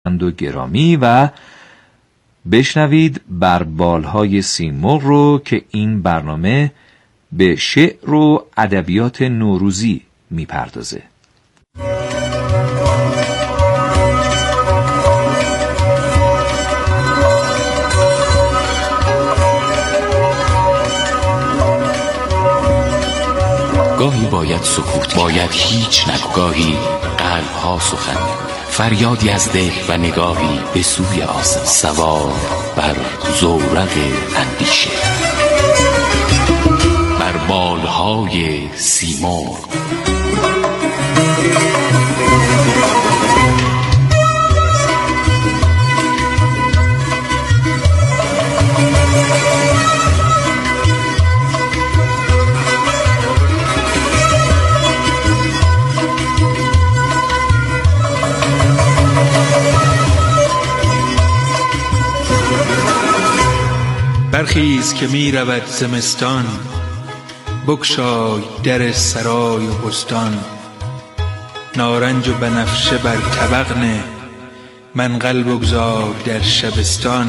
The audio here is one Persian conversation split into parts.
و گرامی و بشنوید بر بالهای سیمرغ رو که این برنامه به شعر و ادبیات نوروزی میپردازه. گاهی باید سکوت، باید هیچ نگو، گاهی قلب‌ها سخن می‌گوید، فریادی از دل و نگاهی به سوی آسمان، سوار بر زورق اندیشه، بر بالهای سیمرغ. برخیز که می رود زمستان، بگشای در سرای و بستان، نارنج و بنفشه بر طبق نه، منقل بگذار در شبستان.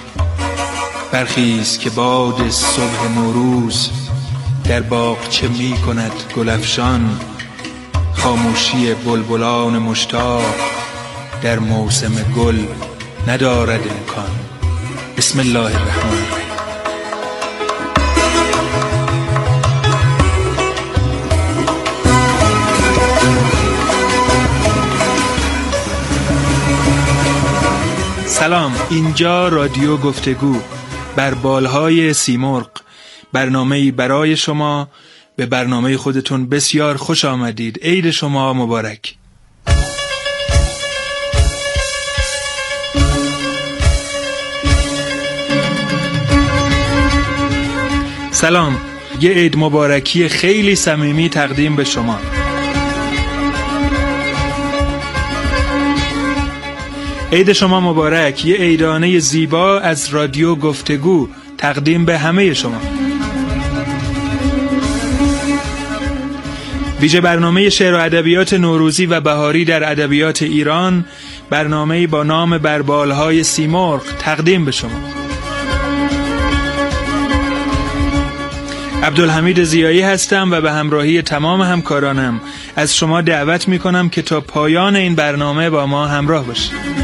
برخیز که باد صبح نوروز در باغچه می کند گل افشان، خاموشی بلبلان مشتاق در موسم گل ندارد امکان. بسم الله الرحمن الرحیم. سلام، اینجا رادیو گفتگو بر بالهای سیمرغ، برنامه‌ای برای شما. به برنامه خودتون بسیار خوش آمدید. عید شما مبارک. سلام، یه عید مبارکی خیلی صمیمی تقدیم به شما. عید شما مبارک. یه عیدانه زیبا از رادیو گفتگو تقدیم به همه شما. ویژه برنامه شعر و ادبیات نوروزی و بهاری در ادبیات ایران، برنامه‌ای با نام بر بالهای سیمرغ تقدیم به شما. عبدالحمید ضیایی هستم و به همراهی تمام همکارانم از شما دعوت می‌کنم که تا پایان این برنامه با ما همراه باشید.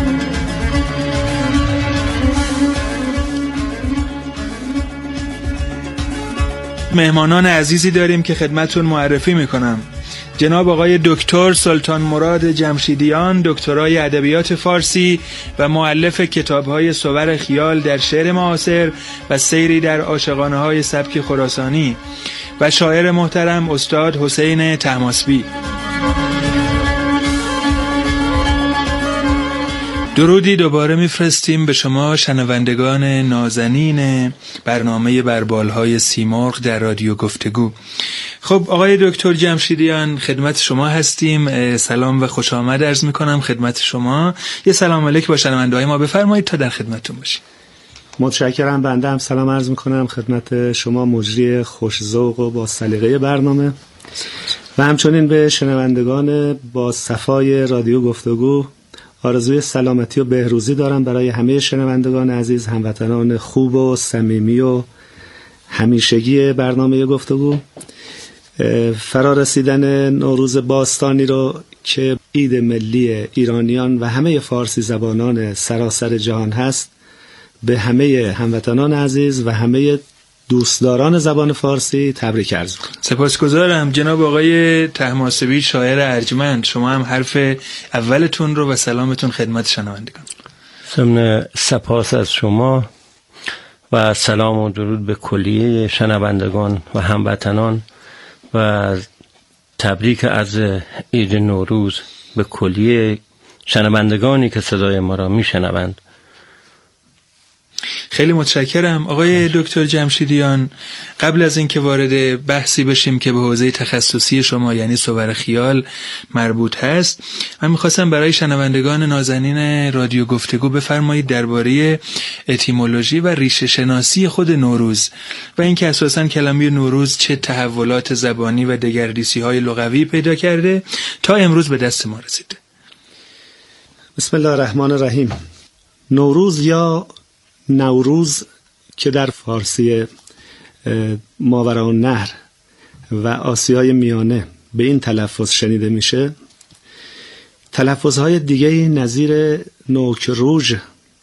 مهمانان عزیزی داریم که خدمتتون معرفی میکنم. جناب آقای دکتر سلطان مراد جمشیدیان، دکترای ادبیات فارسی و مؤلف کتاب‌های صور خیال در شعر معاصر و سیری در عاشقانه‌های سبک خراسانی، و شاعر محترم استاد حسین طهماسبی. درودی دوباره میفرستیم به شما شنوندگان نازنین برنامه بر بالهای سیمرغ در رادیو گفتگو. خب آقای دکتر جمشیدیان، خدمت شما هستیم. سلام و خوش آمد عرض میکنم خدمت شما. یه سلام علیک با شنونده‌های ما بفرمایید تا در خدمتتون باشیم. متشکرم. بنده هم سلام عرض میکنم خدمت شما مجری خوش‌ذوق و با سلیقه برنامه، و همچنین به شنوندگان با صفای رادیو گفتگو آرزوی سلامتی و بهروزی دارم برای همه شنوندگان عزیز، هموطنان خوب و صمیمی و همیشگی برنامه گفتگو. فرا رسیدن نوروز باستانی رو که عید ملی ایرانیان و همه فارسی زبانان سراسر جهان هست، به همه هموطنان عزیز و همه دوستداران زبان فارسی تبریک عرض می‌کنم. سپاسگزارم. جناب آقای طهماسبی، شاعر ارجمند، شما هم حرف اولتون رو و سلامتون خدمت شنوندگان. ضمن سپاس از شما و سلام و درود به کلیه شنوندگان و هموطنان و تبریک از عید نوروز به کلیه شنوندگانی که صدای ما را میشنوند. خیلی متشکرم. آقای دکتر جمشیدیان، قبل از اینکه وارد بحثی بشیم که به حوزه تخصصی شما یعنی صور خیال مربوط هست، من میخواستم برای شنوندگان نازنین رادیو گفتگو بفرمایید درباره اتیمولوژی و ریشه شناسی خود نوروز و اینکه اساساً کلمه نوروز چه تحولات زبانی و دگردیسی‌های لغوی پیدا کرده تا امروز به دست ما رسیده. بسم الله الرحمن الرحیم. نوروز یا نوروز که در فارسی ماوراءالنهر و آسیای میانه به این تلفظ شنیده میشه، تلفظهای دیگه نظیر نوکروز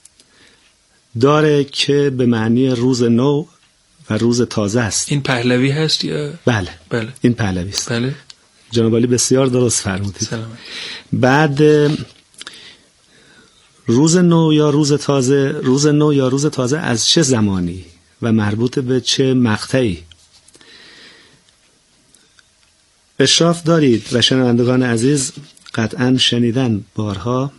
داره که به معنی روز نو و روز تازه است. این پهلوی هست یا؟ بله این پهلوی است. بله جناب عالی بسیار درست فرمودید. سلام. بعد روز نو یا روز تازه از چه زمانی و مربوط به چه مقطعی؟ اشراف دارید و شنوندگان عزیز قطعا شنیدن بارها،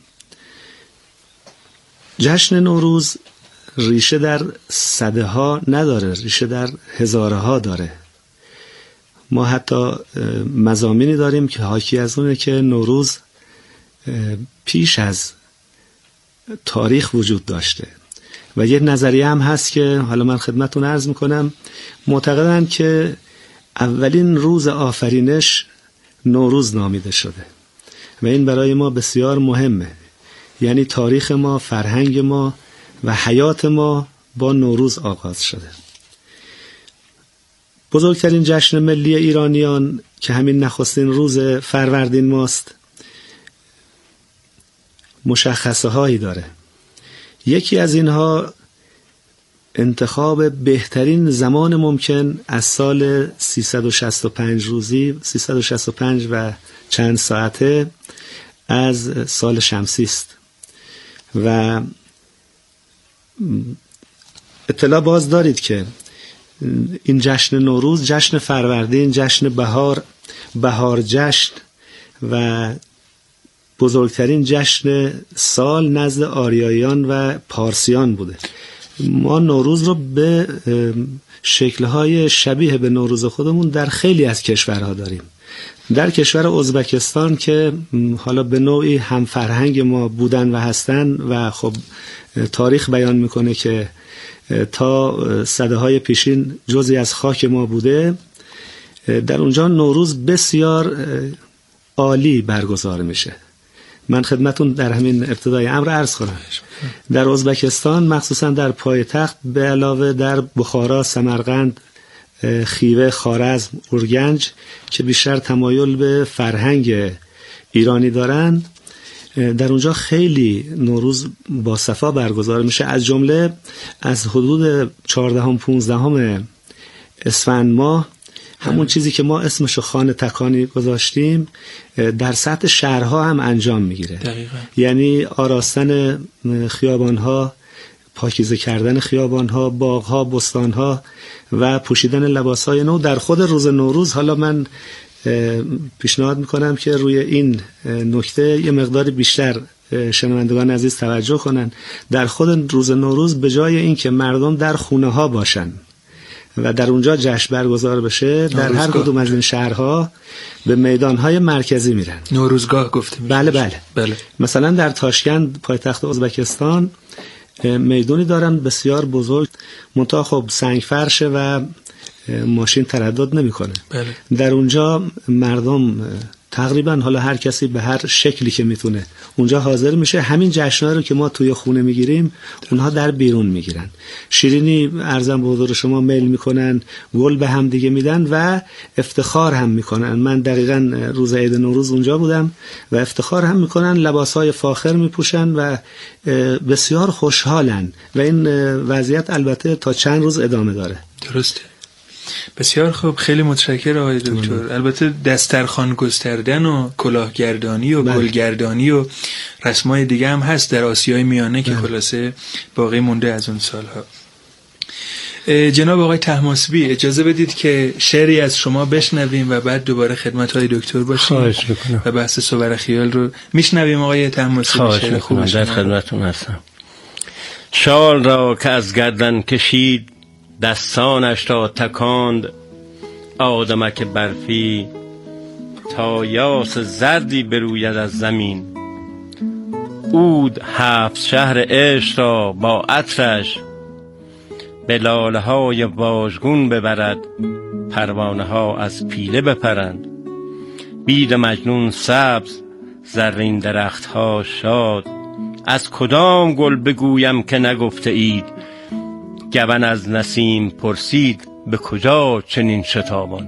جشن نوروز ریشه در صده ها نداره، ریشه در هزاره ها داره. ما حتی مضامینی داریم که حاکی از اونه که نوروز پیش از تاریخ وجود داشته و یه نظریه هم هست که حالا من خدمتتون عرض میکنم، معتقدن که اولین روز آفرینش نوروز نامیده شده و این برای ما بسیار مهمه. یعنی تاریخ ما، فرهنگ ما و حیات ما با نوروز آغاز شده. بزرگترین جشن ملی ایرانیان که همین نخستین روز فروردین ماست مشخصه هایی داره. یکی از اینها انتخاب بهترین زمان ممکن از سال 365 روزی 365 و چند ساعته از سال شمسی است و اطلاع باز دارید که این جشن نوروز، جشن فروردین، جشن بهار جشن و بزرگترین جشن سال نزد آریاییان و پارسیان بوده. ما نوروز رو به شکل‌های شبیه به نوروز خودمون در خیلی از کشورها داریم. در کشور ازبکستان که حالا به نوعی هم فرهنگ ما بودن و هستن و خب تاریخ بیان میکنه که تا صده‌های پیشین جزئی از خاک ما بوده، در اونجا نوروز بسیار عالی برگزار میشه. من خدمتون در همین ابتدای امر عرض کنم، در ازبکستان مخصوصا در پایتخت به علاوه در بخارا، سمرقند، خیوه، خوارزم، اورگنج که بیشتر تمایل به فرهنگ ایرانی دارند، در اونجا خیلی نوروز با صفا برگزار میشه. از جمله از حدود 14-15 اسفند ماه، همون چیزی که ما اسمشو خانه تکانی گذاشتیم، در سطح شهرها هم انجام میگیره. دقیقا. یعنی آراستن خیابانها، پاکیزه کردن خیابانها، باغها، بستانها و پوشیدن لباسهای نو در خود روز نوروز. حالا من پیشنهاد میکنم که روی این نکته یه مقدار بیشتر شنوندگان عزیز توجه کنن. در خود روز نوروز به جای این که مردم در خونه ها باشن و در اونجا جشن برگزار بشه، در هر کدوم از این شهرها به میدانهای مرکزی میرن. نوروزگاه گفته میشه. بله. مثلا در تاشکند پایتخت ازبکستان میدونی دارن بسیار بزرگ، منتها خب سنگ فرشه و ماشین تردد نمیکنه. بله. در اونجا مردم تقریبا حالا هر کسی به هر شکلی که میتونه اونجا حاضر میشه. همین جشن‌ها رو که ما توی خونه میگیریم اونها در بیرون میگیرن. شیرینی ارزم به حضور شما میل میکنن، گل به هم دیگه میدن و افتخار هم میکنن. من دقیقاً روز عید نوروز اونجا بودم و افتخار هم میکنن، لباسهای فاخر میپوشن و بسیار خوشحالن و این وضعیت البته تا چند روز ادامه داره. درسته. بسیار خوب، خیلی متشکرم آقای دکتر. البته دسترخوان گستردن و کلاهگردانی و گلگردانی و رسمای دیگه هم هست در آسیای میانه که خلاصه باقی مونده از اون سالها. جناب آقای طهماسبی، اجازه بدید که شعری از شما بشنویم و بعد دوباره خدمت های دکتر باشیم. خواهش میکنم. و بحث صور خیال رو میشنویم. آقای طهماسبی، خواهش میکنم، در خدمتون هستم. شال را که از گردن کشید، دستانش را تکاند، آدمک برفی تا یاس زردی بروید از زمین. عود 7 شهر عشق را با عطرش، به لاله های واژگون ببرد، پروانه ها از پیله بپرند. بید مجنون سبز، زرین درخت ها شاد، از کدام گل بگویم که نگفته اید؟ گون از نسیم پرسید به کجا چنین شتابان؟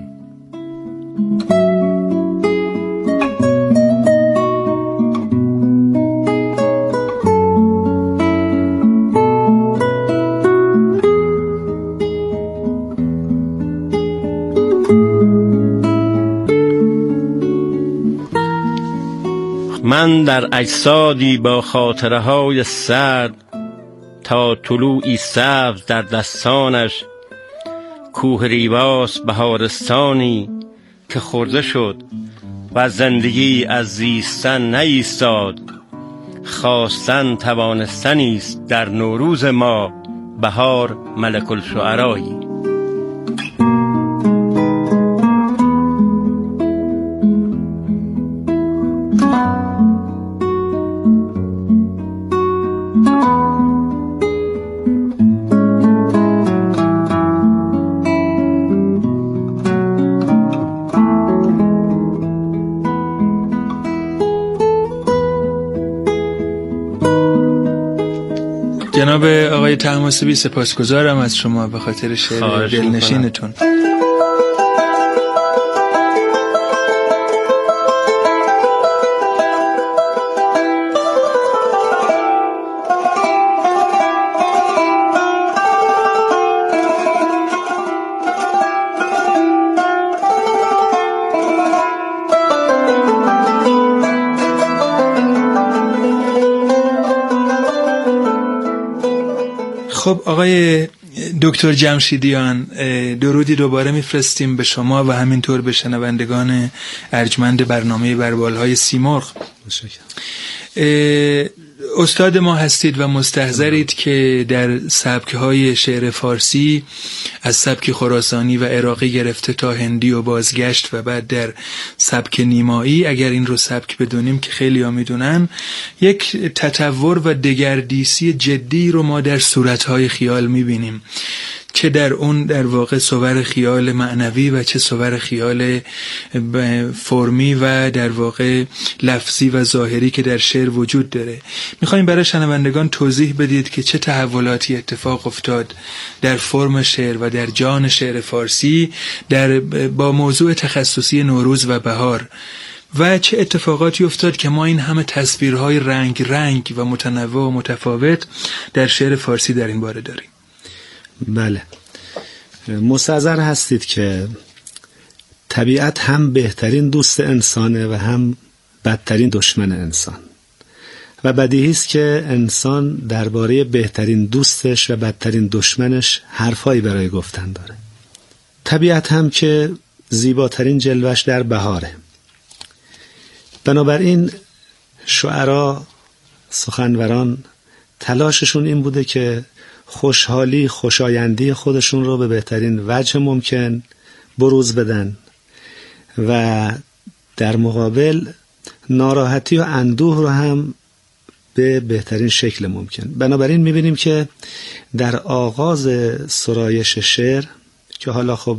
من در اجسادی با خاطره‌های سرد، تا طلوعی سبز در دستانش. کوه ریواس بهارستانی که خورده شد و زندگی از زیستن نایستاد. خواستن توانستنی است در نوروز ما، بهار ملک الشعرایی. جناب آقای طهماسبی سپاسگزارم از شما به خاطر شعر دلنشینتون. خب آقای دکتر جمشیدیان، درودی دوباره میفرستیم به شما و همینطور به شنوندگان ارجمند برنامه بربالهای سیمرغ. استاد ما هستید و مستحضرید که در سبک‌های شعر فارسی از سبک خراسانی و عراقی گرفته تا هندی و بازگشت و بعد در سبک نیمایی، اگر این رو سبک بدونیم که خیلی ها میدونن، یک تطور و دگردیسی جدی رو ما در صورت‌های خیال میبینیم، چه در اون در واقع صور خیال معنوی و چه صور خیال فرمی و در واقع لفظی و ظاهری که در شعر وجود داره. میخوایم برای شنوندگان توضیح بدید که چه تحولاتی اتفاق افتاد در فرم شعر و در جان شعر فارسی با موضوع تخصصی نوروز و بهار، و چه اتفاقاتی افتاد که ما این همه تصویرهای رنگ رنگ و متنوع و متفاوت در شعر فارسی در این باره داریم. بله، مستحضر هستید که طبیعت هم بهترین دوست انسانه و هم بدترین دشمن انسان، و بدیهی است که انسان درباره بهترین دوستش و بدترین دشمنش حرفایی برای گفتن داره. طبیعت هم که زیباترین جلوش در بهاره. بنابراین شعرا، سخنوران تلاششون این بوده که خوشحالی، خوشایندی خودشون رو به بهترین وجه ممکن بروز بدن و در مقابل ناراحتی و اندوه رو هم به بهترین شکل ممکن. بنابراین میبینیم که در آغاز سرایش شعر، که حالا خب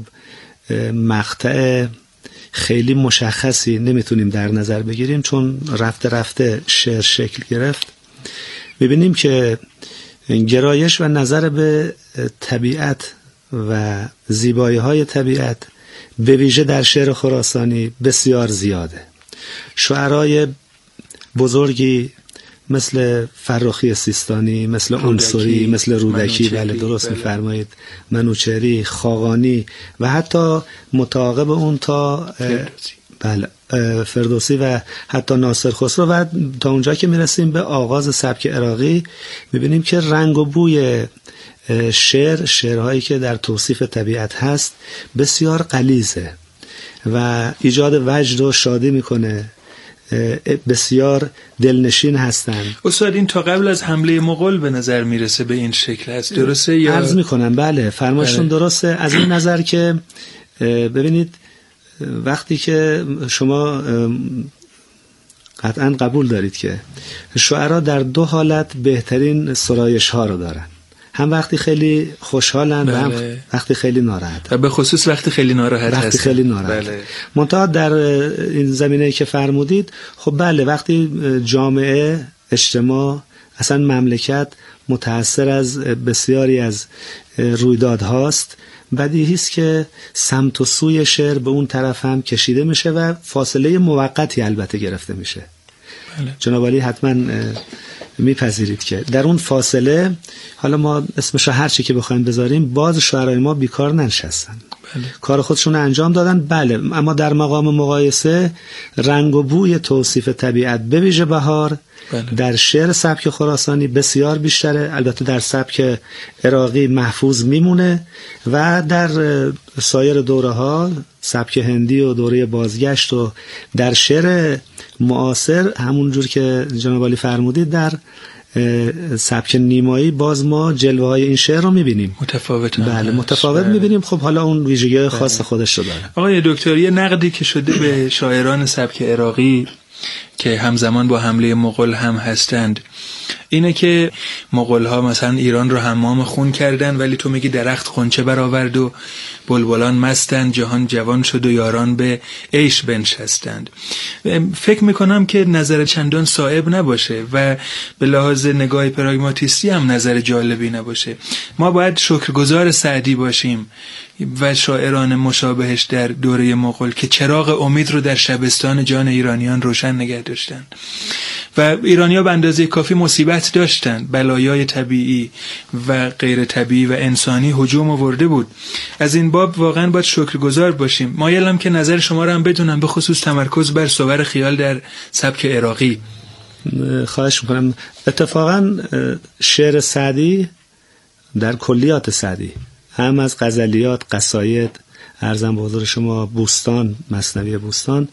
مقطع خیلی مشخصی نمیتونیم در نظر بگیریم چون رفته رفته شعر شکل گرفت، میبینیم که گرایش و نظر به طبیعت و زیبایی‌های طبیعت به ویژه در شعر خراسانی بسیار زیاده. شعرای بزرگی مثل فرخی سیستانی، مثل عنصری، مثل رودکی، بله درست می‌فرمایید، منوچهری، خاقانی و حتی متعاقب اون تا بله فردوسی و حتی ناصر خسرو و تا اونجا که میرسیم به آغاز سبک عراقی، میبینیم که رنگ و بوی شعرهایی که در توصیف طبیعت هست بسیار غلیظه و ایجاد وجد و شادی میکنه، بسیار دلنشین هستند. استاد این تا قبل از حمله مغول به نظر میرسه به این شکل هست، درسته؟ یا عرض میکنم بله فرمایشتون درسته، از این نظر که ببینید وقتی که شما قطعا قبول دارید که شعرا در دو حالت بهترین سرایش ها رو دارن، هم وقتی خیلی خوشحالن و هم وقتی خیلی ناراحت، و به خصوص وقتی خیلی ناراحت هستن. خیلی ناراحت. بله. منتها در این زمینه که فرمودید، خب بله وقتی جامعه، اجتماع اصلا مملکت متأثر از بسیاری از رویدادهاست. بدیهی است که سمت و سوی شعر به اون طرف هم کشیده میشه و فاصله موقتی البته گرفته میشه. جناب عالی حتما میپذیرید که در اون فاصله، حالا ما اسمش هر چی که بخوایم بذاریم، باز شاعرای ما بیکار ننشستن. کار خودشون انجام دادن، بله، اما در مقام مقایسه رنگ و بوی توصیف طبیعت به ویژه بهار در شعر سبک خراسانی بسیار بیشتره. البته در سبک عراقی محفوظ میمونه و در سایر دوره ها، سبک هندی و دوره بازگشت و در شعر معاصر، همونجور که جناب عالی فرمودید، در سبک نیمایی باز ما جلوه های این شعر رو میبینیم متفاوت. بله متفاوت میبینیم. خب حالا اون ویژگی خاص خودش رو داره. آقای دکتر، یه نقدی که شده به شاعران سبک عراقی که همزمان با حمله مغول هم هستند اینه که مغول ها مثلا ایران رو حمام خون کردن، ولی تو میگی درخت خونچه برآورد و بلبلان مستند، جهان جوان شد و یاران به عیش بنشستند. فکر میکنم که نظر چندان صائب نباشه و به لحاظ نگاه پراگماتیستی هم نظر جالبی نباشه. ما باید شکرگزار سعدی باشیم و شاعران مشابهش در دوره مغول که چراغ امید رو در شبستان جان ایرانیان روشن نگه داشتن. و ایرانی‌ها به اندازه کافی مصیبت داشتن، بلایای طبیعی و غیر طبیعی و انسانی هجوم آورده بود. از این باب واقعا باید شکرگزار باشیم. مایلم که نظر شما رو هم بدونم، به خصوص تمرکز بر صور خیال در سبک عراقی. خواهش میکنم. اتفاقا شعر سعدی در کلیات سعدی، هم از غزلیات، قصاید، عرضم به حضور شما بوستان، مثنوی بوستان،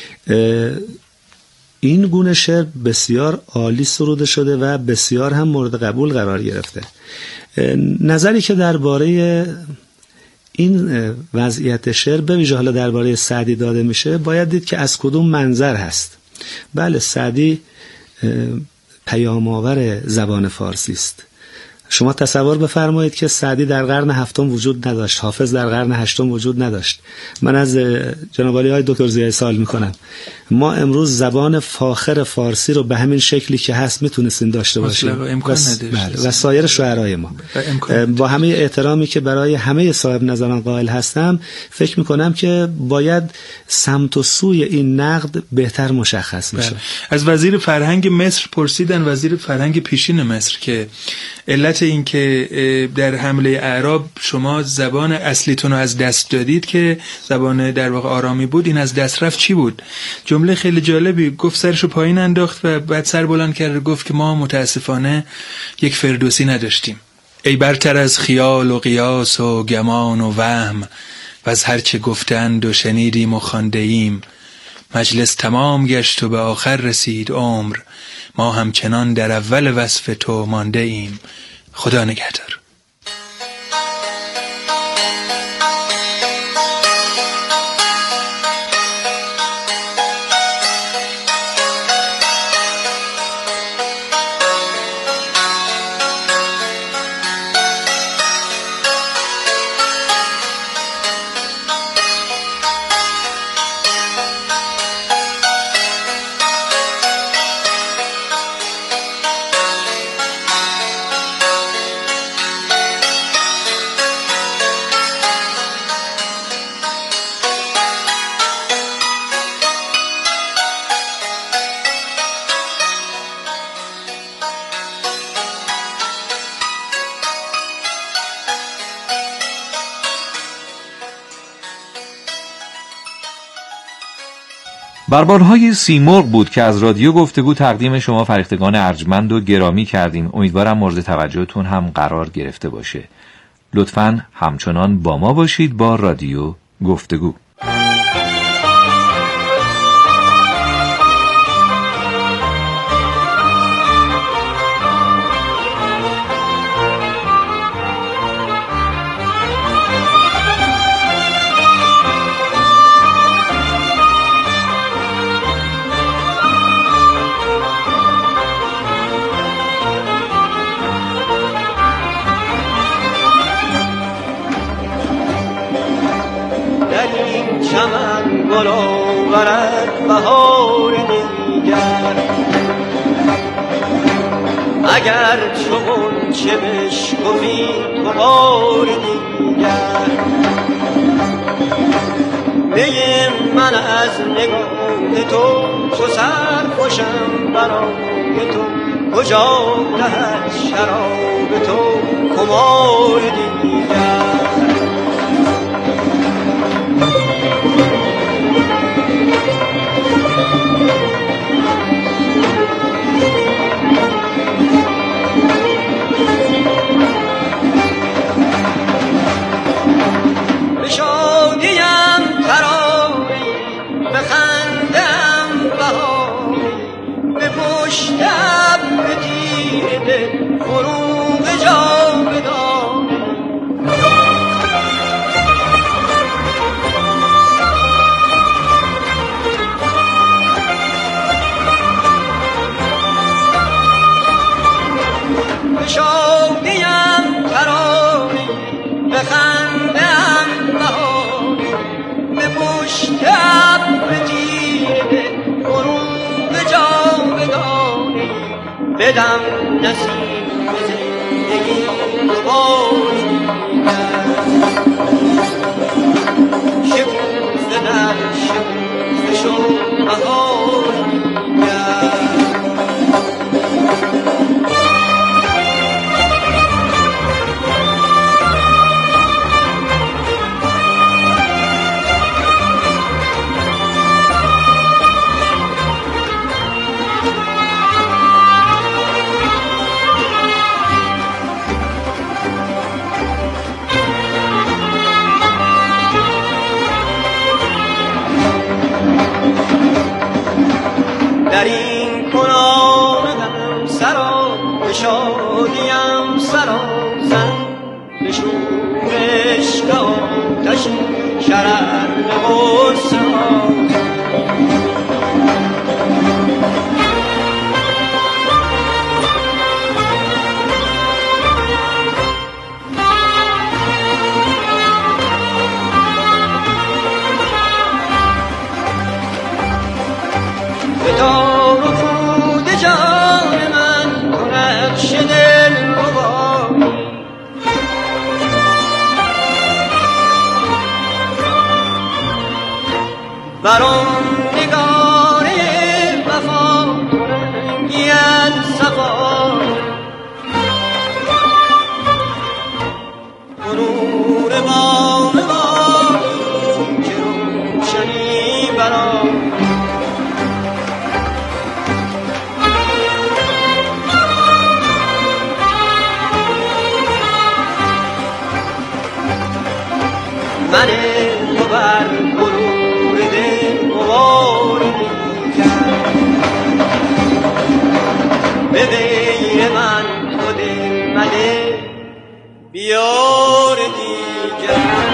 این گونه شعر بسیار عالی سروده شده و بسیار هم مورد قبول قرار گرفته. نظری که درباره این وضعیت شعر به ویژه حالا درباره سعدی داده میشه، باید دید که از کدوم منظر هست. بله، سعدی پیام آور زبان فارسی است. شما تصور بفرمایید که سعدی در قرن هفتم وجود نداشت، حافظ در قرن هشتم وجود نداشت. من از جناب عالی های دکتر ضیایی سوال میکنم، ما امروز زبان فاخر فارسی رو به همین شکلی که هست میتونستیم داشته باشیم و سایر شعرهای ما، با همه احترامی که برای همه صاحب نظران قائل هستم، فکر میکنم که باید سمت و سوی این نقد بهتر مشخص میشه. از وزیر فرهنگ مصر پرسیدن، وزیر فرهنگ پیشین مصر، که علت این که در حمله اعراب شما زبان اصلیتون رو از دست دادید که زبان در واقع آرامی بود، این از دست رفت چی بود؟ جمله خیلی جالبی گفت، سرشو پایین انداخت و بعد سر بلند کرد، گفت که ما متاسفانه یک فردوسی نداشتیم. ای برتر از خیال و قیاس و گمان و وهم، و از هرچه گفتند و شنیدیم و خوانده ایم، مجلس تمام گشت و به آخر رسید عمر، ما همچنان در اول وصف تو مانده ایم. خدا نگهدار. بربالهای سیمرغ بود که از رادیو گفتگو تقدیم شما فرهیختگان ارجمند و گرامی کردیم. امیدوارم مورد توجهتون هم قرار گرفته باشه. لطفاً همچنان با ما باشید با رادیو گفتگو. اگر چو غنچه بشکفی تو بار دیگر، می من از نگاه تو سرخوشم برای تو، کجا دهد شراب تو خمار دیگر. به شادیم ترانه‌ای، به خنده‌ام بهاری، به پشتم به تیر دل فروغ جاودانی. به شادیم ترانه‌ای، به خنده‌ام بهاری، به پشتم به تیر دل فروغ جاودانی. بدم نصیب زندگی دوباره دیگر، شکوفه در شکوفه شد بهار دیگر. در این کنامم سرا به شادیم سرا زن، به شورش که آتش شرر به غصه تار و پود جان من تو نقش دل ربایی. برام نگاره وفا رنگی از صفا، نور بام باری که روشنی برام. من تو بر غرور دل غبار می‌کرد، به غیر من تو دل مده بیار دیگر.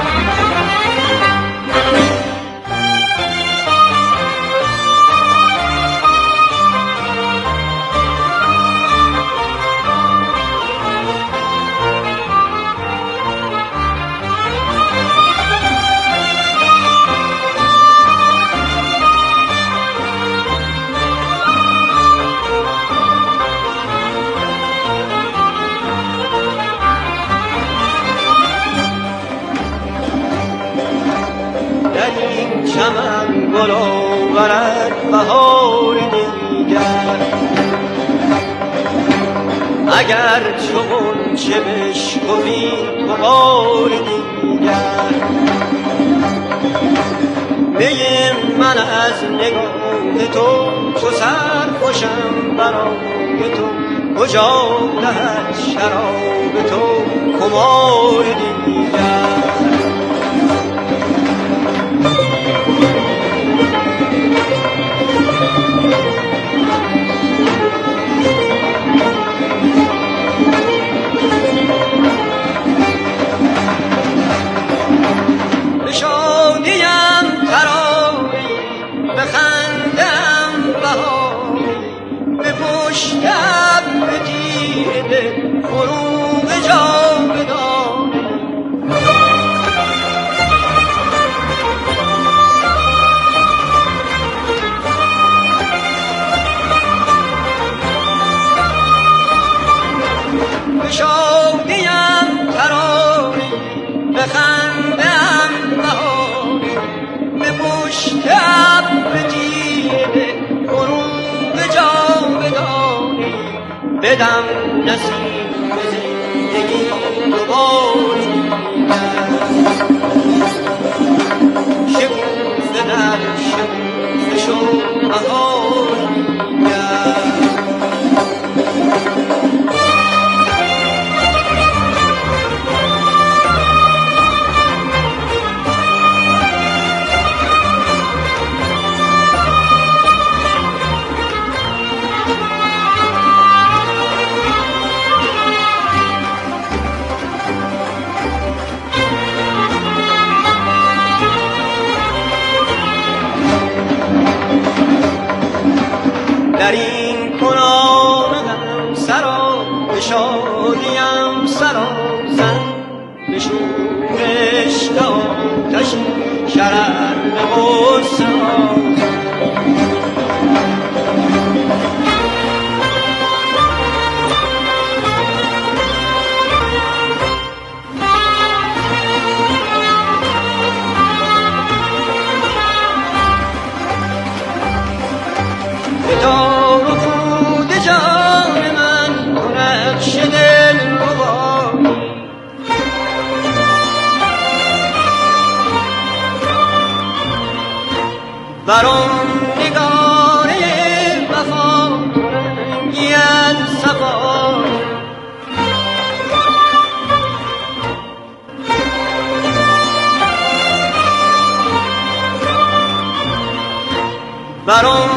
چمن گل آورد بهار دیگر، اگر چو غنچه بشکفی تو بار دیگر. می من از نگاه تو سرخوشم برای تو، کجا دهد شراب تو خمار دیگر. به شادیم ترانه‌ای، به خنده‌ام بهاری، به پشتم به تیر دل فروغ جاودانی. بدم نصیب زندگی دوباره شکوفته در شکوفته شد بهار در این کنانم سرا به شادیم سرا زن به شورش آتش شرر به غصه دار و خود جان من نقش دل بباری برام نگاره وفا رنگیان صفا برام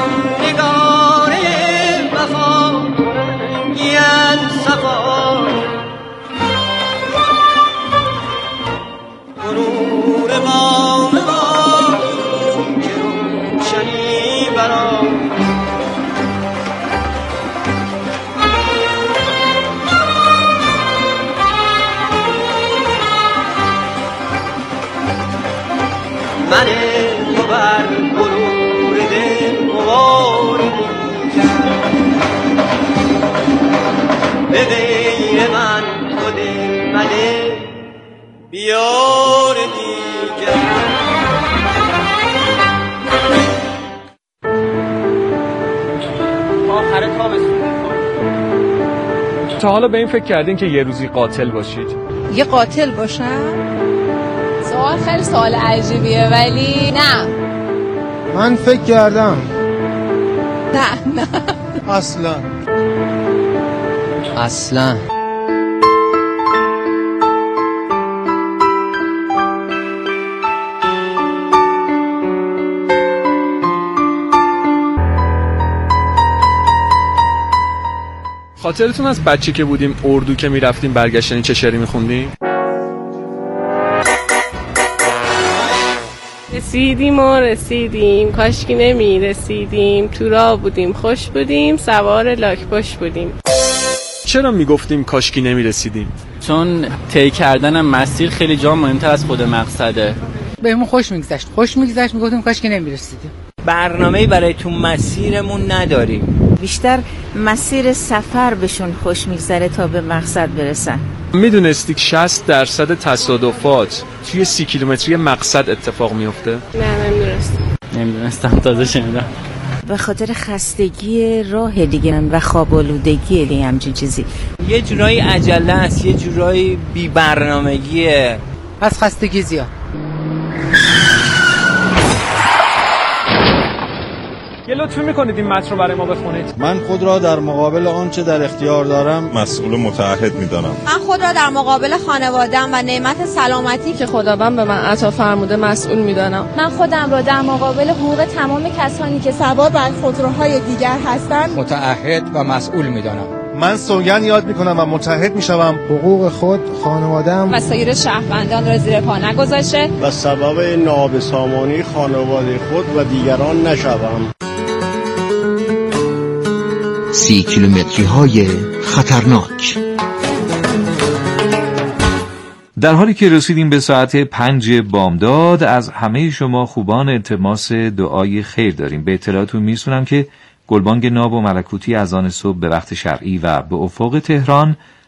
من تو بر بلور دل مواردی به غیر من خود مده بیار دیگر آخر تابستون. تا حالا به این فکر کردین که یه روزی قاتل باشید؟ یه قاتل باشم؟ سوال خیلی سوال عجیبیه ولی نه. من فکر کردم. نه اصلا خاطرتون از بچه که بودیم اردو که میرفتیم برگشتنی چه شعری میخوندیم؟ رسیدیم کاشکی نمیرسیدیم، تو راه بودیم خوش بودیم، سوار لاک‌پشت بودیم. چرا میگفتیم کاشکی نمیرسیدیم؟ چون طی کردن مسیر خیلی جا مهمتر از خود مقصده. بهمون خوش میگذشت میگفتیم کاشکی نمیرسیدیم. برنامه‌ای برای تو مسیرمون نداریم. بیشتر مسیر سفر بهشون خوش میگذره تا به مقصد برسن. میدونستی که 60% تصادفات توی 30 کیلومتری مقصد اتفاق میفته؟ نه نمیدونستم، تازه شنیدم. به خاطر خستگی راه دیگه و خواب آلودگی دیگه همچین چیزی. یه جورایی عجله است، یه جورایی بی برنامگیه. پس خستگی زیاد. یه لطفی میکنید این متن رو برای ما بخونید؟ من خود را در مقابل آنچه در اختیار دارم مسئول متعهد میدانم. من خود را در مقابل خانواده‌ام و نعمت سلامتی که خداوند به من عطا فرموده مسئول میدانم. من خودم را در مقابل حقوق تمام کسانی که سوار بر خودروهای دیگر هستند متعهد و مسئول میدانم. من سوگند یاد میکنم و متعهد میشوم حقوق خود، خانواده‌ام و سایر شهروندان را زیر پا نگذاشته و سبب نابسامانی خانواده خود و دیگران نشوم. 30 کیلومتری های خطرناک. در حالی که رسیدیم به ساعت 5 بامداد، از همه شما خوبان التماس دعای خیر داریم. به اطلاعاتون میرسونم که گلبانگ ناب و ملکوتی از آن صبح به وقت شرعی و به افق تهران